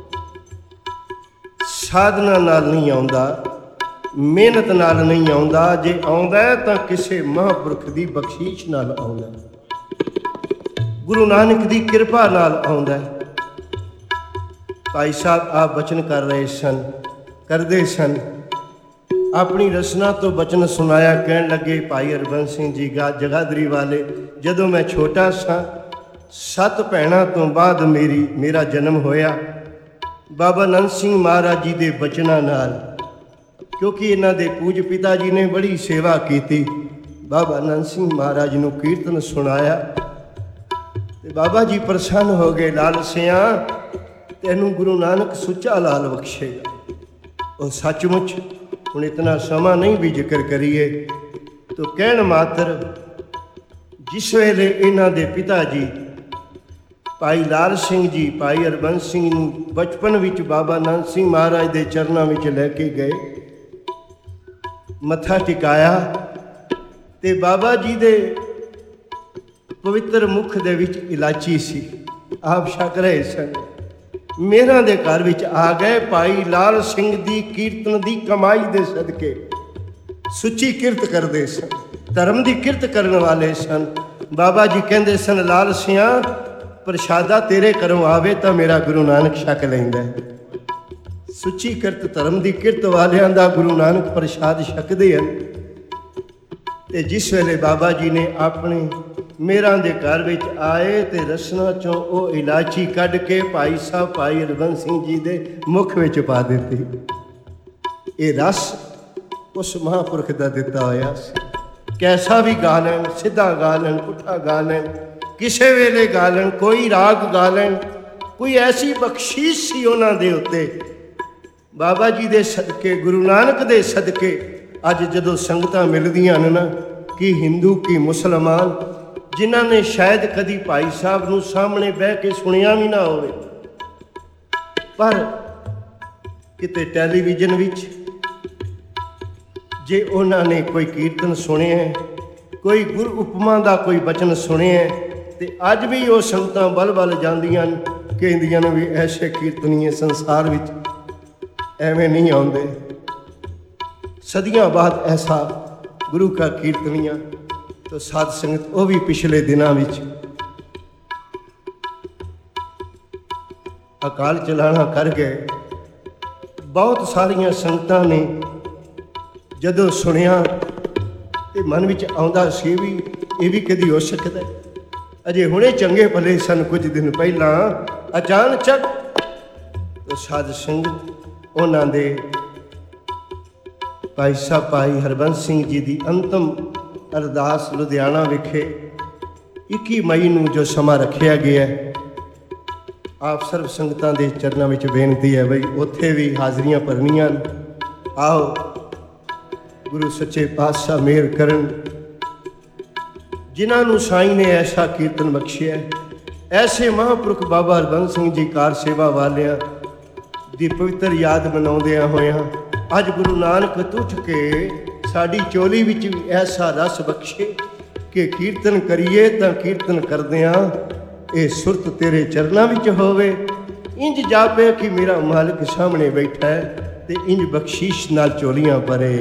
ਸਾਧਨਾ ਨਾਲ ਨਹੀਂ ਆਉਂਦਾ, ਮਿਹਨਤ ਨਾਲ ਨਹੀਂ ਆਉਂਦਾ। ਜੇ ਆਉਂਦਾ ਤਾਂ ਕਿਸੇ ਮਹਾਂਪੁਰਖ ਦੀ ਬਖਸ਼ਿਸ਼ ਨਾਲ ਆਉਂਦਾ, ਗੁਰੂ ਨਾਨਕ ਦੀ ਕਿਰਪਾ ਨਾਲ ਆਉਂਦਾ। ਭਾਈ ਸਾਹਿਬ ਆਪ ਬਚਨ ਕਰ ਰਹੇ ਸਨ, ਕਰਦੇ ਸਨ, ਆਪਣੀ ਰਸਨਾ ਤੋਂ ਬਚਨ ਸੁਣਾਇਆ। ਕਹਿਣ ਲੱਗੇ ਭਾਈ ਹਰਬੰਸ ਸਿੰਘ ਜੀ ਜਗਾਦਰੀ ਵਾਲੇ, ਜਦੋਂ ਮੈਂ ਛੋਟਾ ਸਾਂ 7 ਭੈਣਾਂ ਤੋਂ ਬਾਅਦ ਮੇਰਾ ਜਨਮ ਹੋਇਆ ਬਾਬਾ ਨੰਦ ਸਿੰਘ ਮਹਾਰਾਜ ਜੀ ਦੇ ਬਚਨਾਂ ਨਾਲ, ਕਿਉਂਕਿ ਇਹਨਾਂ ਦੇ ਪੂਜ ਪਿਤਾ ਜੀ ਨੇ ਬੜੀ ਸੇਵਾ ਕੀਤੀ। ਬਾਬਾ ਨੰਦ ਸਿੰਘ ਮਹਾਰਾਜ ਨੂੰ ਕੀਰਤਨ ਸੁਣਾਇਆ ਤੇ ਬਾਬਾ ਜੀ ਪ੍ਰਸੰਨ ਹੋ ਗਏ। ਲਾਲ ਸਿਆਂ ਤੈਨੂੰ ਗੁਰੂ ਨਾਨਕ ਸੁੱਚਾ ਲਾਲ ਬਖਸ਼ੇਗਾ। ਉਹ ਸੱਚਮੁੱਚ ਹੁਣ ਇਤਨਾ ਸਮਾਂ ਨਹੀਂ ਵੀ ਜ਼ਿਕਰ ਕਰੀਏ ਤੋ ਕਹਿਣ ਮਾਤਰ ਜਿਸ ਵੇਲੇ ਇਹਨਾਂ ਦੇ ਪਿਤਾ ਜੀ ਭਾਈ ਲਾਲ ਸਿੰਘ ਜੀ ਭਾਈ ਹਰਬੰਸ ਸਿੰਘ ਨੂੰ ਬਚਪਨ ਵਿੱਚ ਬਾਬਾ ਨੰਦ ਸਿੰਘ ਮਹਾਰਾਜ ਦੇ ਚਰਨਾਂ ਵਿੱਚ ਲੈ ਕੇ ਗਏ, ਮੱਥਾ ਟਿਕਾਇਆ ਤੇ ਬਾਬਾ ਜੀ ਦੇ ਪਵਿੱਤਰ ਮੁਖ ਦੇ ਵਿੱਚ ਇਲਾਚੀ ਸੀ, ਆਪ ਛਕ ਰਹੇ ਸਨ। ਮੇਰਾਂ ਦੇ ਘਰ ਵਿੱਚ ਆ ਗਏ। ਭਾਈ ਲਾਲ ਸਿੰਘ ਦੀ ਕੀਰਤਨ ਦੀ ਕਮਾਈ ਦੇ ਸਦਕੇ ਸੁੱਚੀ ਕਿਰਤ ਕਰਦੇ ਸਨ, ਧਰਮ ਦੀ ਕਿਰਤ ਕਰਨ ਵਾਲੇ ਸਨ। ਬਾਬਾ ਜੀ ਕਹਿੰਦੇ ਸਨ, ਲਾਲ ਸਿਆਂ ਪ੍ਰਸ਼ਾਦਾ ਤੇਰੇ ਘਰੋਂ ਆਵੇ ਤਾਂ ਮੇਰਾ ਗੁਰੂ ਨਾਨਕ ਛਕ ਲੈਂਦਾ। ਸੁੱਚੀ ਕਿਰਤ ਧਰਮ ਦੀ ਕਿਰਤ ਵਾਲਿਆਂ ਦਾ ਗੁਰੂ ਨਾਨਕ ਪ੍ਰਸ਼ਾਦ ਛਕਦੇ ਹਨ। ਤੇ ਜਿਸ ਵੇਲੇ ਬਾਬਾ ਜੀ ਨੇ ਆਪਣੇ ਮੇਰਾਂ ਦੇ ਘਰ ਵਿੱਚ ਆਏ ਤੇ ਰਸਨਾ ਚੋਂ ਉਹ ਇਲਾਚੀ ਕੱਢ ਕੇ ਭਾਈ ਸਾਹਿਬ ਭਾਈ ਹਰਬੰਸ ਸਿੰਘ ਜੀ ਦੇ ਮੁਖ ਵਿੱਚ ਪਾ ਦਿੱਤੀ। ਇਹ ਰਸ ਉਸ ਮਹਾਂਪੁਰਖ ਦਾ ਦਿੱਤਾ ਹੋਇਆ ਸੀ। ਕੈਸਾ ਵੀ ਗਾ ਲੈਣ, ਸਿੱਧਾ ਗਾ ਲੈਣ, ਪੁੱਠਾ ਗਾ ਲੈਣ, ਕਿਸੇ ਵੇਲੇ ਗਾ ਲੈਣ, ਕੋਈ ਰਾਗ ਗਾ ਲੈਣ, ਕੋਈ ਐਸੀ ਬਖਸ਼ੀਸ਼ ਸੀ ਉਹਨਾਂ ਦੇ ਉੱਤੇ। ਬਾਬਾ ਜੀ ਦੇ ਸਦਕੇ, ਗੁਰੂ ਨਾਨਕ ਦੇ ਸਦਕੇ ਅੱਜ ਜਦੋਂ ਸੰਗਤਾਂ ਮਿਲਦੀਆਂ ਨੇ ਨਾ, ਕਿ ਹਿੰਦੂ ਕੀ ਮੁਸਲਮਾਨ, ਜਿਨ੍ਹਾਂ ਨੇ ਸ਼ਾਇਦ ਕਦੀ ਭਾਈ ਸਾਹਿਬ ਨੂੰ ਸਾਹਮਣੇ ਬਹਿ ਕੇ ਸੁਣਿਆ ਵੀ ਨਾ ਹੋਵੇ, ਪਰ ਕਿਤੇ ਟੈਲੀਵਿਜ਼ਨ ਵਿੱਚ ਜੇ ਉਹਨਾਂ ਨੇ ਕੋਈ ਕੀਰਤਨ ਸੁਣਿਆ, ਕੋਈ ਗੁਰ ਉਪਮਾ ਦਾ ਕੋਈ ਬਚਨ ਸੁਣਿਆ, ਤੇ ਅੱਜ ਵੀ ਉਹ ਸੰਗਤਾਂ ਬਲ ਜਾਂਦੀਆਂ ਨੇ, ਕਹਿੰਦੀਆਂ ਨੇ ਵੀ ਐਸੇ ਕੀਰਤਨੀਏ ਸੰਸਾਰ ਵਿੱਚ ਐਵੇਂ ਨਹੀਂ ਆਉਂਦੇ। ਸਦੀਆਂ ਬਾਅਦ ਐਸਾ ਗੁਰੂ ਕਾ ਕੀਰਤਨੀਆ तो साध संगत वो भी पिछले दिनों में अकाल चलाना कर गए। बहुत सारिया संगतां ने जदों सुनिया तो मन में आउंदा सी भी ये भी कदी हो सकता है। अजे हुणे चंगे भले सन कुछ दिन पहला अचानक तो साध संगत उन्हां दे भाई साहब भाई हरबंस सिंह जी की अंतिम अरदास लुधियाना विखे 21 मई ਨੂੰ जो समा रखिया गया है, आप सर्व संगतां दे चरणों में बेनती है बई उत्थे भी हाजरियां भरनियां। आओ गुरु सच्चे पातशाह मेहर करन, जिन्हां नूं साईं ने ऐसा कीर्तन बख्शिया, ऐसे महापुरख बाबा हरबंस सिंह जी कार सेवा वालियां दी पवित्र याद मनाउंदियां होइयां अज गुरु नानक तुठ के साड़ी चोली विच भी ऐसा रस बख्शे कि कीर्तन करिए तो कीर्तन करदियां ये सुरत तेरे चरणों विच होवे। इंज जापे कि मेरा मालिक सामने बैठा है ते इंज बख्शीश नाल चोलियां भरे।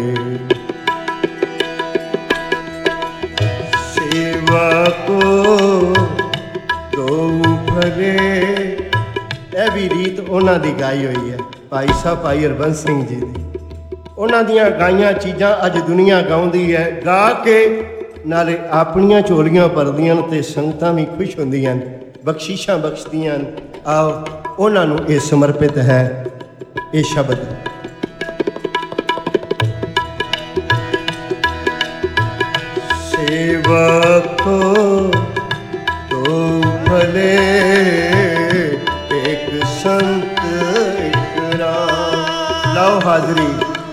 सेवा को दो भरे, यह भी रीत उन्हां दी गाई हुई है भाई साहब भाई हरबंस सिंह जी दी। उन्हां दियां गाइयां चीज़ां अज दुनिया गाउंदी है, गा के नाले अपनियां झोलियां भरदियां ते संगतां भी खुश होंदियां, बख्शीशां बख्शदियां। आओ उन्हां नूं ये समर्पित है ये शब्द। सेवा को तो भले एक संत एक राम। लाओ हाजरी।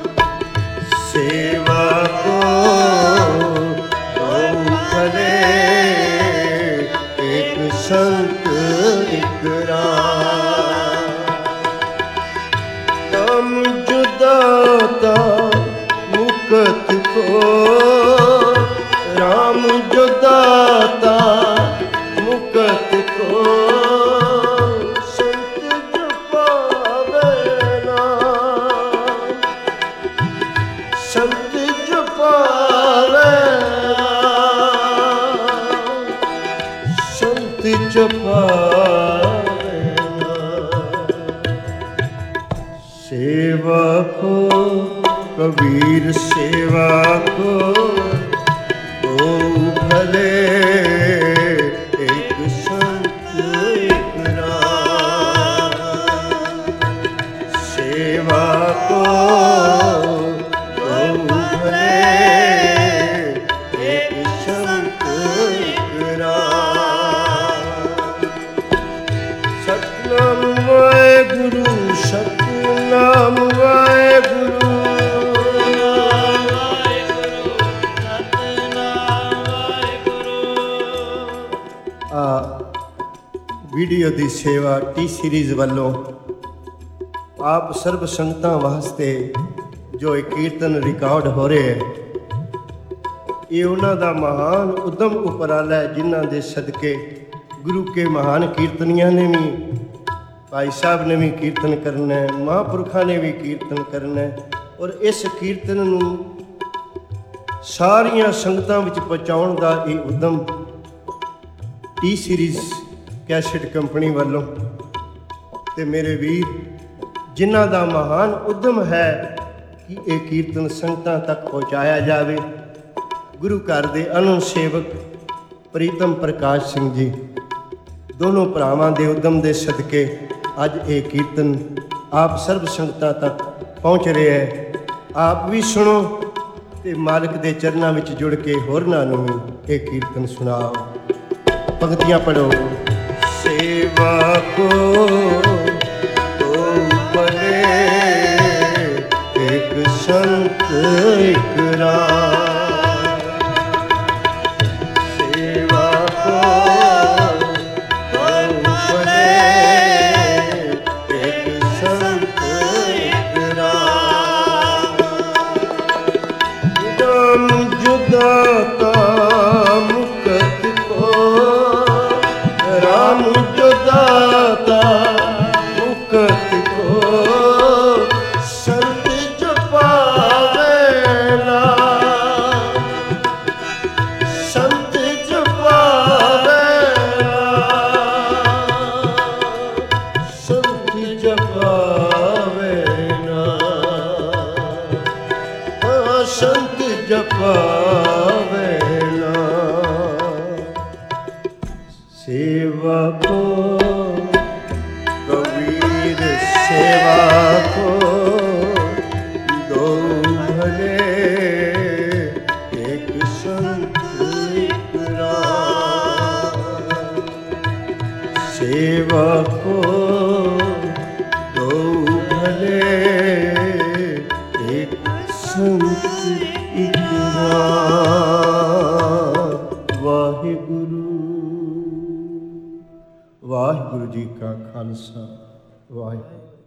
सेवा को दो भले एक संत एक राम। तम जुदाता मुकत को राम जुदाता मुकत को सेवा को कबीर सेवा को दो भले एक संत एक राम। सेवा को दो भले एक संत एक राम। सतनाम वाहेगुरु सतनाम वाहेगुरु वीडियो की सेवा टी सीरीज़ वालों आप सर्व संगतां वास्ते जो एक कीर्तन रिकॉर्ड हो रहे हैं, ये उन्हां दा महान उद्यम उपराला है, जिन्हां दे सदके गुरु के महान कीर्तनियां ने भी, भाई साहब ने भी कीर्तन करना है, महापुरखा ने भी कीर्तन करना है। और इस कीर्तन नूं सारियां संगतां विच पहुंचाउण दा ये उद्यम टी सीरीज़ कैसेट कंपनी वालों ते मेरे वीर ਜਿਨ੍ਹਾਂ ਦਾ ਮਹਾਨ ਉਦਮ ਹੈ ਕਿ ਇਹ ਕੀਰਤਨ ਸੰਗਤਾਂ ਤੱਕ ਪਹੁੰਚਾਇਆ ਜਾਵੇ। ਗੁਰੂ ਘਰ ਦੇ ਅਨੰਦ ਸੇਵਕ ਪ੍ਰੀਤਮ ਪ੍ਰਕਾਸ਼ ਸਿੰਘ ਜੀ, ਦੋਨੋਂ ਭਰਾਵਾਂ ਦੇ ਉਦਮ ਦੇ ਸਦਕੇ ਅੱਜ ਇਹ ਕੀਰਤਨ ਆਪ ਸਰਬ ਸੰਗਤਾਂ ਤੱਕ ਪਹੁੰਚ ਰਿਹਾ ਹੈ। ਆਪ ਵੀ ਸੁਣੋ ਤੇ ਮਾਲਕ ਦੇ ਚਰਨਾਂ ਵਿੱਚ ਜੁੜ ਕੇ ਹੋਰਨਾਂ ਨੂੰ ਵੀ ਇਹ ਕੀਰਤਨ ਸੁਣਾਓ। ਪੰਕਤੀਆਂ ਪੜੋ। ਸੇਵਾ ਕੋ संत एक राम, सेवा को बने एक संत एक राम। राम जुदाता मुकत को, राम जुदाता मुकत को, संत जपावे ना। सेवा को कबीर सेवा को दो भले एक संत एक राम। सेवा को दो भले एक संत एक राम। वाहिगुरु वाहिगुरु जी का खालसा वाहिगुरु।